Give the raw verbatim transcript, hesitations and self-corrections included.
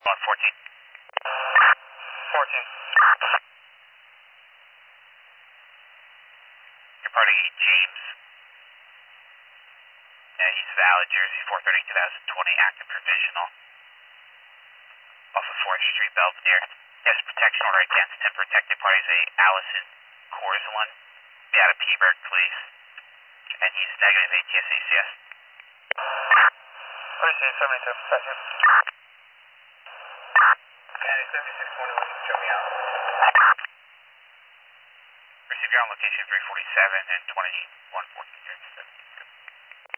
on fourteen. fourteen. Your party James. Yeah, he's valid, Jersey four thirty twenty twenty, active provisional. Off of fourth Street, Belvedere. Yes, protection order against him. Protected parties A. Allison Corslund. Be out of Peaburg, please. And he's negative A T S A C S. Appreciate seventy-two. Thank you. County seventy-six twenty-one, show me out. Receive your on location three forty-seven and twenty-one fourteen.